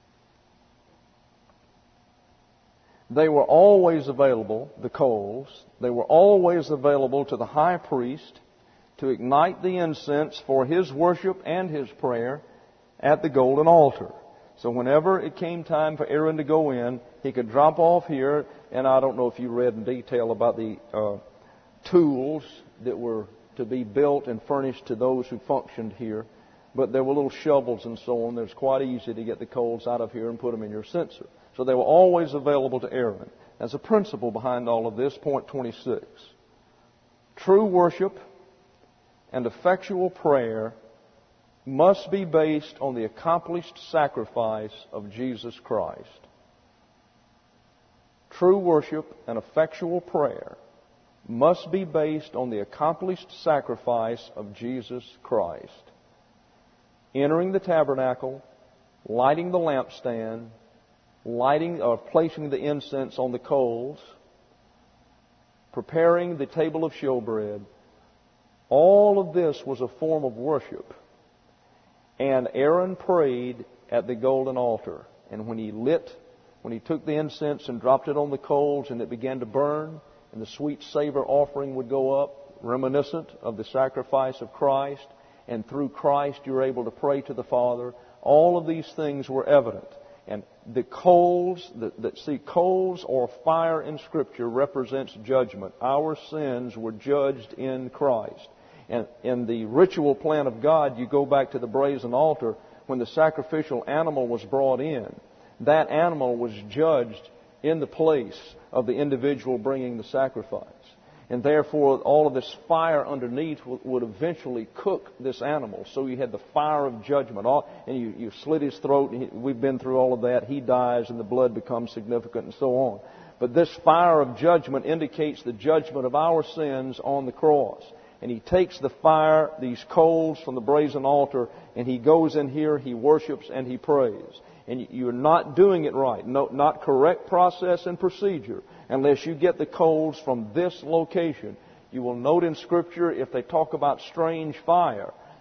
Speaker 2: They were always available, the coals, they were always available to the high priest to ignite the incense for his worship and his prayer at the golden altar. So whenever it came time for Aaron to go in, he could drop off here, and I don't know if you read in detail about the uh, tools that were to be built and furnished to those who functioned here, but there were little shovels and so on. It's quite easy to get the coals out of here and put them in your censer. So they were always available to Aaron. As a principle behind all of this, point twenty-six. True worship and effectual prayer must be based on the accomplished sacrifice of Jesus Christ. True worship and effectual prayer must be based on the accomplished sacrifice of Jesus Christ. Entering the tabernacle, lighting the lampstand, lighting or placing the incense on the coals, preparing the table of showbread, all of this was a form of worship. And Aaron prayed at the golden altar. And when he lit, when he took the incense and dropped it on the coals and it began to burn, and the sweet savor offering would go up, reminiscent of the sacrifice of Christ, and through Christ you're able to pray to the Father. All of these things were evident. And the coals, the, the, see, coals or fire in Scripture represents judgment. Our sins were judged in Christ. And in the ritual plan of God, you go back to the brazen altar, when the sacrificial animal was brought in, that animal was judged in the place of the individual bringing the sacrifice. And therefore, all of this fire underneath would eventually cook this animal. So you had the fire of judgment. And you, you slit his throat. And he, we've been through all of that. He dies and the blood becomes significant and so on. But this fire of judgment indicates the judgment of our sins on the cross. And he takes the fire, these coals from the brazen altar, and he goes in here, he worships, and he prays. And you're not doing it right. No, not correct process and procedure unless you get the coals from this location. You will note in Scripture, if they talk about strange fire,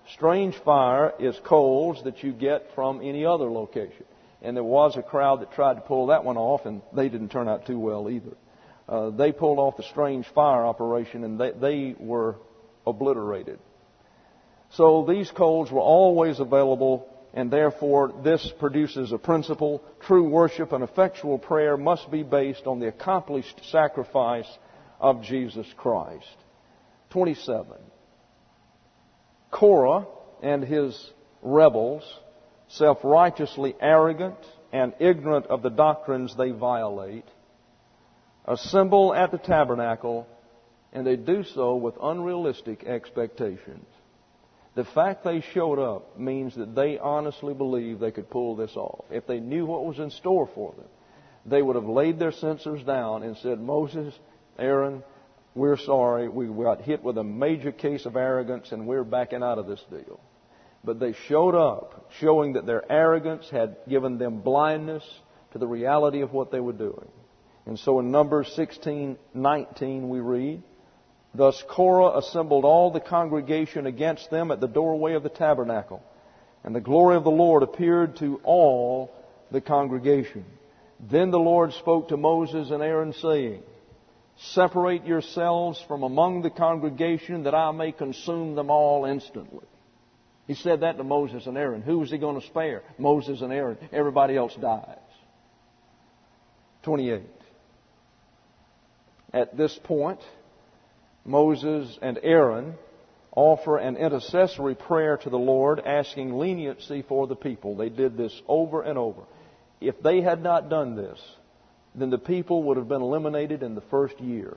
Speaker 2: Strange fire is coals that you get from any other location. And there was a crowd that tried to pull that one off, and they didn't turn out too well either. Uh, they pulled off the strange fire operation, and they, they were obliterated. So these coals were always available, and therefore this produces a principle. True worship and effectual prayer must be based on the accomplished sacrifice of Jesus Christ. twenty-seven. Korah and his rebels, self-righteously arrogant and ignorant of the doctrines they violate, assemble at the tabernacle, and they do so with unrealistic expectations. The fact they showed up means that they honestly believe they could pull this off. If they knew what was in store for them, they would have laid their censers down and said, Moses, Aaron, we're sorry, we got hit with a major case of arrogance and we're backing out of this deal. But they showed up, showing that their arrogance had given them blindness to the reality of what they were doing. And so in Numbers sixteen nineteen we read, Thus Korah assembled all the congregation against them at the doorway of the tabernacle. And the glory of the Lord appeared to all the congregation. Then the Lord spoke to Moses and Aaron, saying, Separate yourselves from among the congregation, that I may consume them all instantly. He said that to Moses and Aaron. Who was he going to spare? Moses and Aaron. Everybody else dies. twenty-eight. At this point, Moses and Aaron offer an intercessory prayer to the Lord, asking leniency for the people. They did this over and over. If they had not done this, then the people would have been eliminated in the first year.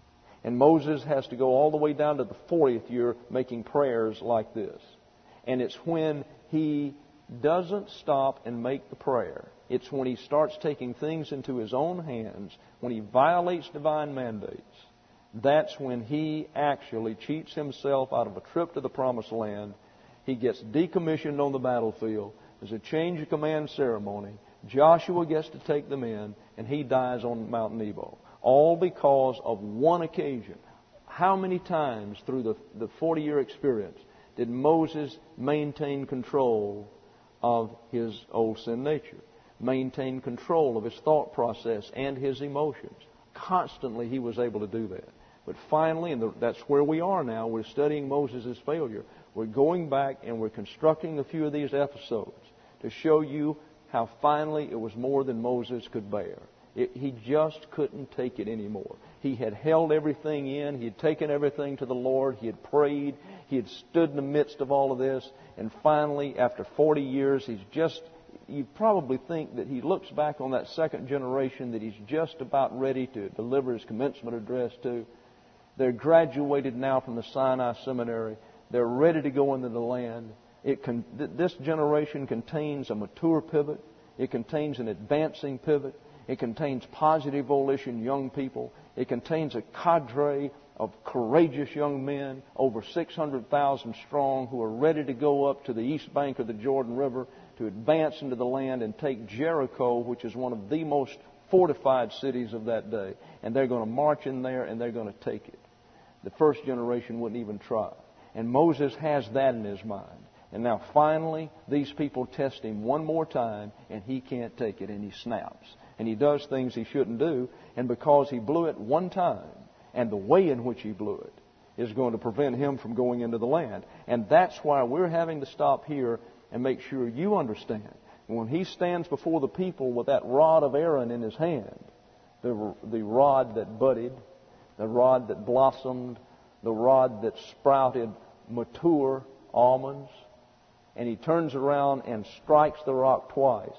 Speaker 2: And Moses has to go all the way down to the fortieth year making prayers like this. And it's when he doesn't stop and make the prayer. It's when he starts taking things into his own hands, when he violates divine mandates. That's when he actually cheats himself out of a trip to the Promised Land. He gets decommissioned on the battlefield. There's a change of command ceremony. Joshua gets to take them in, and he dies on Mount Nebo. All because of one occasion. How many times through the, the forty-year experience did Moses maintain control of his old sin nature? Maintain control of his thought process and his emotions. Constantly he was able to do that. But finally, and that's where we are now, we're studying Moses' failure. We're going back and we're constructing a few of these episodes to show you how finally it was more than Moses could bear. It, he just couldn't take it anymore. He had held everything in. He had taken everything to the Lord. He had prayed. He had stood in the midst of all of this. And finally, after forty years, he's just, you probably think that he looks back on that second generation that he's just about ready to deliver his commencement address to. They're graduated now from the Sinai Seminary. They're ready to go into the land. It con- this generation contains a mature pivot. It contains an advancing pivot. It contains positive volition young people. It contains a cadre of courageous young men, over six hundred thousand strong, who are ready to go up to the east bank of the Jordan River to advance into the land and take Jericho, which is one of the most fortified cities of that day. And they're going to march in there and they're going to take it. The first generation wouldn't even try. And Moses has that in his mind. And now finally, these people test him one more time, and he can't take it, and he snaps. And he does things he shouldn't do, and because he blew it one time, and the way in which he blew it is going to prevent him from going into the land. And that's why we're having to stop here and make sure you understand. When he stands before the people with that rod of Aaron in his hand, the, the rod that budded, the rod that blossomed, the rod that sprouted mature almonds, and he turns around and strikes the rock twice.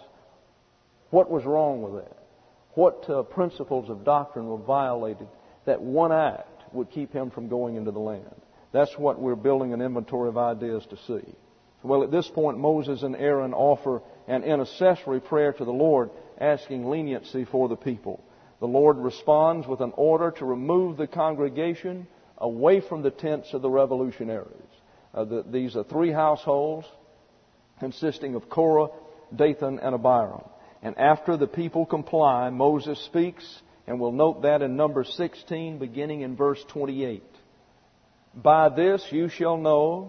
Speaker 2: What was wrong with that? What uh, principles of doctrine were violated that one act would keep him from going into the land? That's what we're building an inventory of ideas to see. Well, at this point, Moses and Aaron offer an intercessory prayer to the Lord, asking leniency for the people. The Lord responds with an order to remove the congregation away from the tents of the revolutionaries. Uh, the, these are three households consisting of Korah, Dathan, and Abiram. And after the people comply, Moses speaks, and we'll note that in Numbers sixteen, beginning in verse twenty-eight. By this you shall know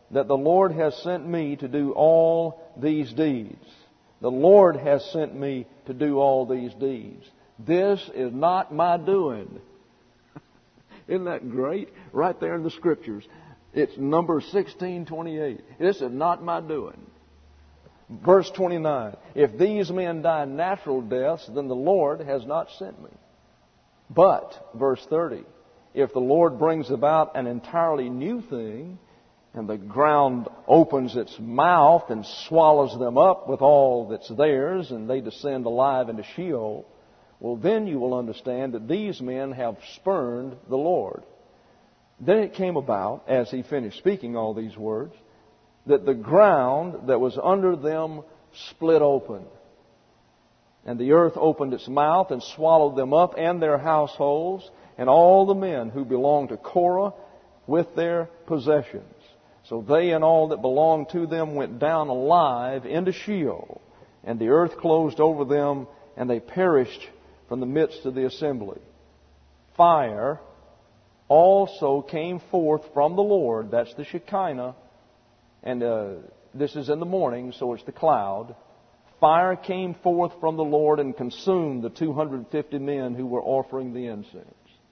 Speaker 2: that the Lord has sent me to do all these deeds. The Lord has sent me to do all these deeds. This is not my doing. Isn't that great? Right there in the Scriptures. It's number sixteen twenty-eight. This is not my doing. Verse twenty-nine. If these men die natural deaths, then the Lord has not sent me. But, verse thirty, if the Lord brings about an entirely new thing, and the ground opens its mouth and swallows them up with all that's theirs, and they descend alive into Sheol, well, then you will understand that these men have spurned the Lord. Then it came about, as he finished speaking all these words, that the ground that was under them split open. And the earth opened its mouth and swallowed them up and their households and all the men who belonged to Korah with their possessions. So they and all that belonged to them went down alive into Sheol, and the earth closed over them, and they perished from the midst of the assembly. Fire also came forth from the Lord. That's the Shekinah. And uh, this is in the morning, so it's the cloud. Fire came forth from the Lord and consumed the two hundred fifty men who were offering the incense.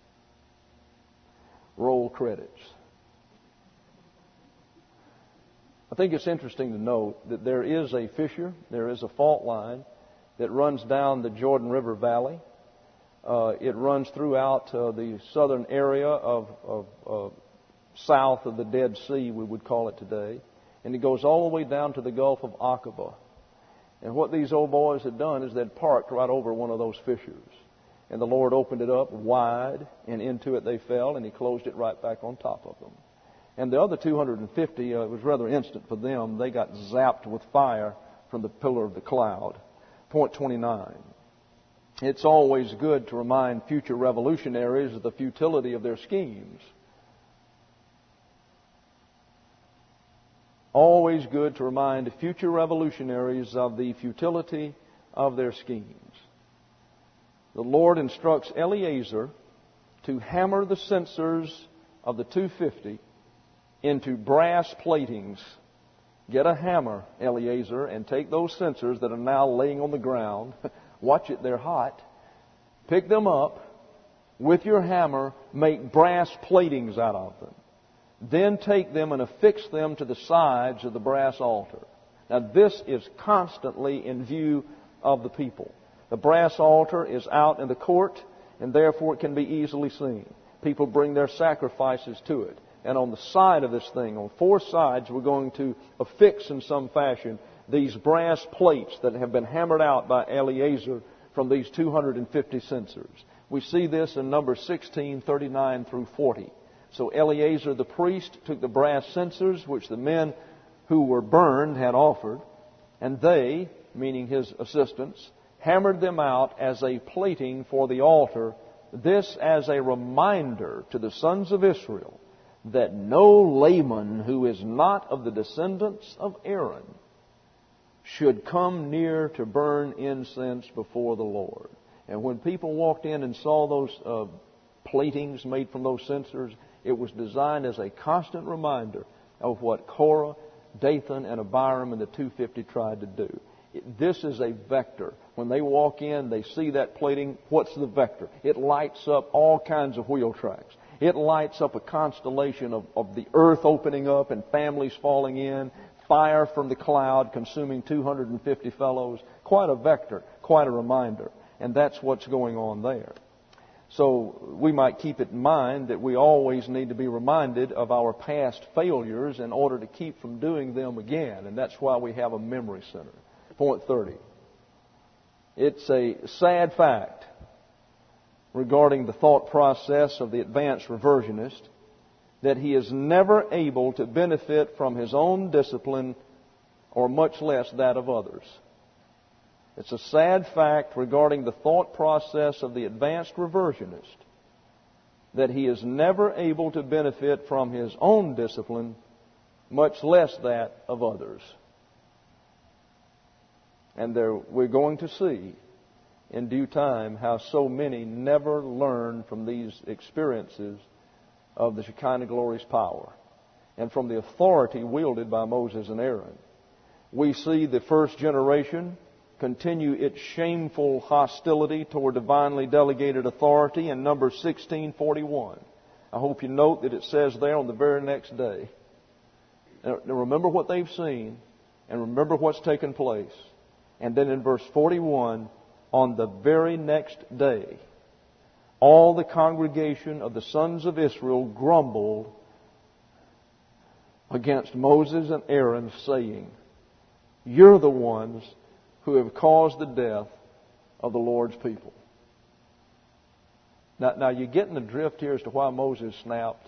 Speaker 2: Roll credits. I think it's interesting to note that there is a fissure, there is a fault line that runs down the Jordan River Valley. Uh, it runs throughout uh, the southern area of, of uh, south of the Dead Sea, we would call it today. And it goes all the way down to the Gulf of Aqaba. And what these old boys had done is they'd parked right over one of those fissures. And the Lord opened it up wide, and into it they fell, and He closed it right back on top of them. And the other two hundred fifty, uh, it was rather instant for them. They got zapped with fire from the pillar of the cloud. Point twenty-nine. It's always good to remind future revolutionaries of the futility of their schemes. Always good to remind future revolutionaries of the futility of their schemes. The Lord instructs Eleazar to hammer the censers of the two hundred fifty into brass platings. Get a hammer, Eleazar, and take those censers that are now laying on the ground. Watch it, they're hot. Pick them up. With your hammer, make brass platings out of them. Then take them and affix them to the sides of the brass altar. Now this is constantly in view of the people. The brass altar is out in the court, and therefore it can be easily seen. People bring their sacrifices to it. And on the side of this thing, on four sides, we're going to affix in some fashion these brass plates that have been hammered out by Eleazar from these two hundred fifty censers. We see this in Numbers sixteen, thirty-nine through forty. So Eleazar the priest took the brass censers which the men who were burned had offered, and they, meaning his assistants, hammered them out as a plating for the altar, this as a reminder to the sons of Israel that no layman who is not of the descendants of Aaron should come near to burn incense before the Lord. And when people walked in and saw those uh, platings made from those censers, it was designed as a constant reminder of what Korah, Dathan, and Abiram and the two hundred fifty tried to do. It, this is a vector. When they walk in, they see that plating. What's the vector? It lights up all kinds of wheel tracks. It lights up a constellation of, of the earth opening up and families falling in, fire from the cloud consuming two hundred fifty fellows. Quite a vector, quite a reminder. And that's what's going on there. So we might keep it in mind that we always need to be reminded of our past failures in order to keep from doing them again. And that's why we have a memory center. Point thirty. It's a sad fact regarding the thought process of the advanced reversionist that he is never able to benefit from his own discipline or much less that of others. It's a sad fact regarding the thought process of the advanced reversionist that he is never able to benefit from his own discipline, much less that of others. And there, we're going to see in due time how so many never learn from these experiences of the Shekinah glory's power. and from the authority wielded by Moses and Aaron. We see the first generation continue its shameful hostility toward divinely delegated authority in Numbers sixteen forty-one. I hope you note that it says there on the very next day. Now remember what they've seen and remember what's taken place. And then in verse forty-one, on the very next day, all the congregation of the sons of Israel grumbled against Moses and Aaron, saying, "You're the ones who have caused the death of the Lord's people." Now, now you're getting the drift here as to why Moses snapped.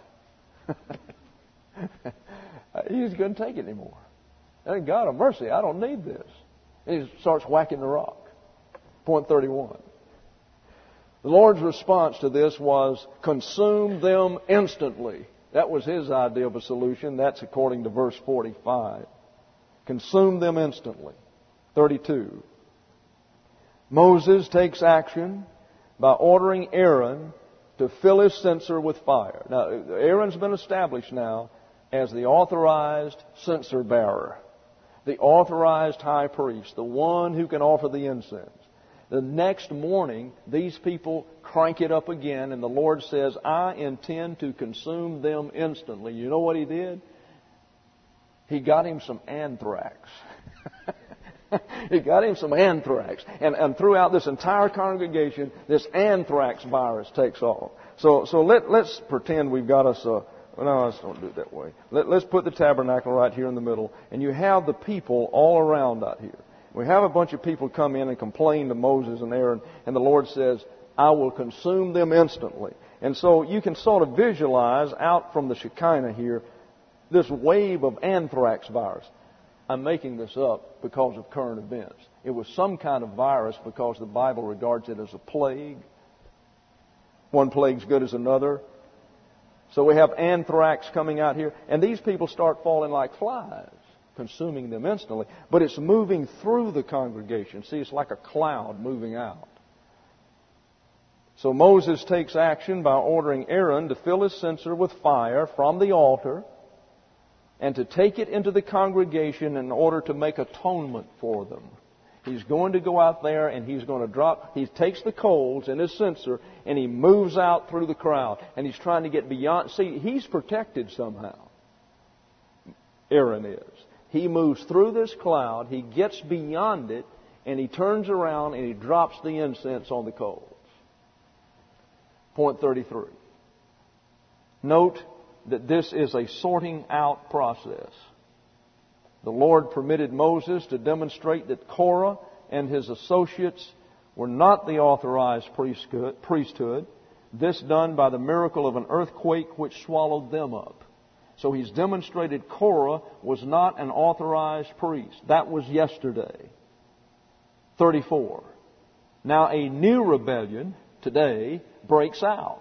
Speaker 2: He just couldn't take it anymore. And God of mercy, I don't need this. And he starts whacking the rock. Point thirty-one. The Lord's response to this was, "Consume them instantly." That was His idea of a solution. That's according to verse forty-five. Consume them instantly. thirty-two. Moses takes action by ordering Aaron to fill his censer with fire. Now, Aaron's been established now as the authorized censer bearer, the authorized high priest, the one who can offer the incense. The next morning, these people crank it up again, and the Lord says, "I intend to consume them instantly." You know what He did? He got him some anthrax. He got him some anthrax. And, and throughout this entire congregation, this anthrax virus takes off. So, so let, let's pretend we've got us a... No, let's don't do it that way. Let, let's put the tabernacle right here in the middle. And you have the people all around out here. We have a bunch of people come in and complain to Moses and Aaron. And the Lord says, "I will consume them instantly." And so you can sort of visualize out from the Shekinah here this wave of anthrax virus. I'm making this up because of current events. It was some kind of virus because the Bible regards it as a plague. One plague's good as another. So we have anthrax coming out here, and these people start falling like flies, consuming them instantly. But it's moving through the congregation. See, it's like a cloud moving out. So Moses takes action by ordering Aaron to fill his censer with fire from the altar and to take it into the congregation in order to make atonement for them. He's going to go out there and he's going to drop, he takes the coals in his censer and he moves out through the crowd. And he's trying to get beyond. See, he's protected somehow. Aaron is. He moves through this cloud, he gets beyond it, and he turns around and he drops the incense on the coals. Point thirty-three. Note that this is a sorting out process. The Lord permitted Moses to demonstrate that Korah and his associates were not the authorized priesthood, this done by the miracle of an earthquake which swallowed them up. So he's demonstrated Korah was not an authorized priest. That was yesterday. thirty-four. Now a new rebellion today breaks out.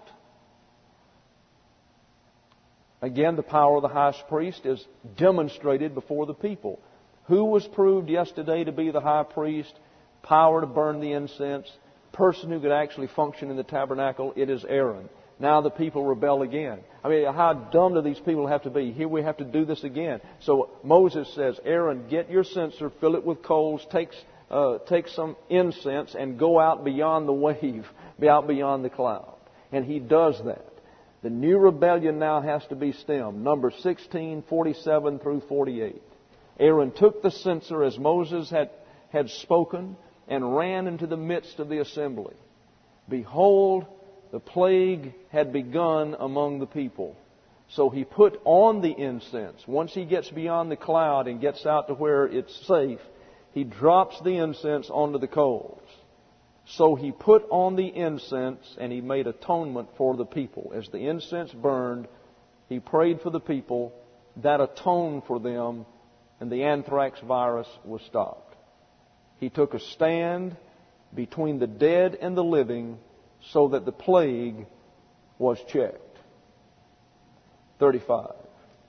Speaker 2: Again, the power of the high priest is demonstrated before the people. Who was proved yesterday to be the high priest? Power to burn the incense. Person who could actually function in the tabernacle. It is Aaron. Now the people rebel again. I mean, how dumb do these people have to be? Here we have to do this again. So Moses says, "Aaron, get your censer, fill it with coals, take, uh, take some incense, and go out beyond the wave, be out beyond the cloud." And he does that. The new rebellion now has to be stemmed. Numbers sixteen, forty-seven through forty-eight. Aaron took the censer as Moses had, had spoken and ran into the midst of the assembly. Behold, the plague had begun among the people. So he put on the incense. Once he gets beyond the cloud and gets out to where it's safe, he drops the incense onto the coals. So he put on the incense and he made atonement for the people. As the incense burned, he prayed for the people. That atoned for them, and the anthrax virus was stopped. He took a stand between the dead and the living so that the plague was checked. thirty-five.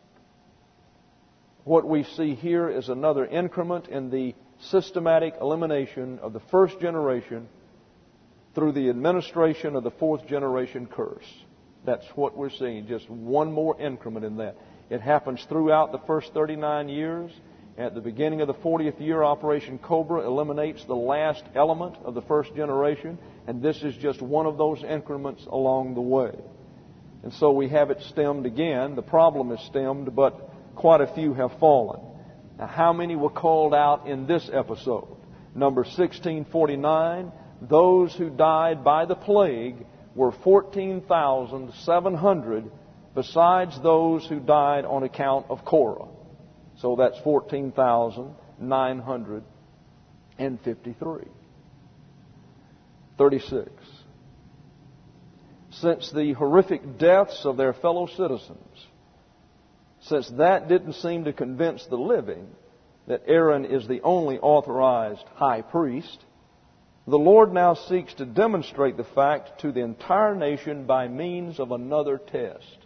Speaker 2: What we see here is another increment in the systematic elimination of the first generation through the administration of the fourth generation curse. That's what we're seeing. Just one more increment in that. It happens throughout the first thirty-nine years. At the beginning of the fortieth year, Operation Cobra eliminates the last element of the first generation, and this is just one of those increments along the way. And so we have it stemmed again. The problem is stemmed, but quite a few have fallen. Now, how many were called out in this episode? Number sixteen forty-nine, those who died by the plague were fourteen thousand seven hundred, besides those who died on account of Korah. So that's fourteen thousand nine hundred fifty-three. thirty-six. Since the horrific deaths of their fellow citizens, since that didn't seem to convince the living that Aaron is the only authorized high priest, the Lord now seeks to demonstrate the fact to the entire nation by means of another test.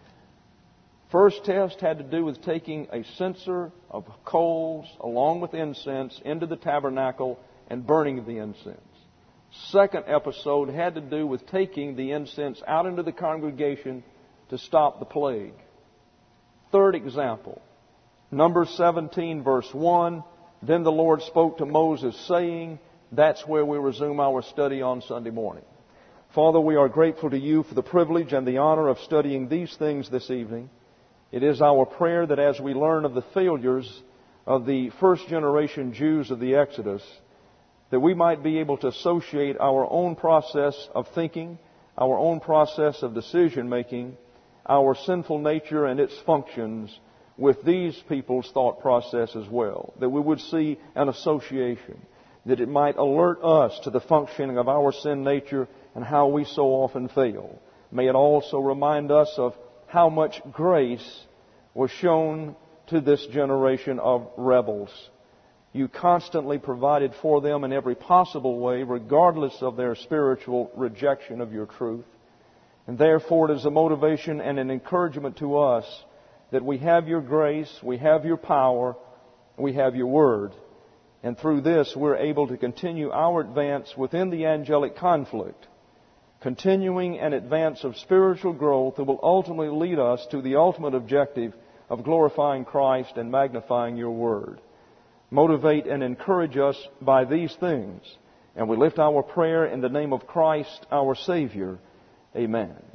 Speaker 2: First test had to do with taking a censer of coals along with incense into the tabernacle and burning the incense. Second episode had to do with taking the incense out into the congregation to stop the plague. Third example, Numbers seventeen, verse one, then the Lord spoke to Moses, saying, that's where we resume our study on Sunday morning. Father, we are grateful to you for the privilege and the honor of studying these things this evening. It is our prayer that as we learn of the failures of the first generation Jews of the Exodus, that we might be able to associate our own process of thinking, our own process of decision making, our sinful nature and its functions with these people's thought process as well. That we would see an association, that it might alert us to the functioning of our sin nature and how we so often fail. May it also remind us of how much grace was shown to this generation of rebels. You constantly provided for them in every possible way, regardless of their spiritual rejection of your truth. And therefore it is a motivation and an encouragement to us that we have your grace, we have your power, we have your word. And through this we're able to continue our advance within the angelic conflict, continuing an advance of spiritual growth that will ultimately lead us to the ultimate objective of glorifying Christ and magnifying your word. Motivate and encourage us by these things. And we lift our prayer in the name of Christ, our Savior. Amen.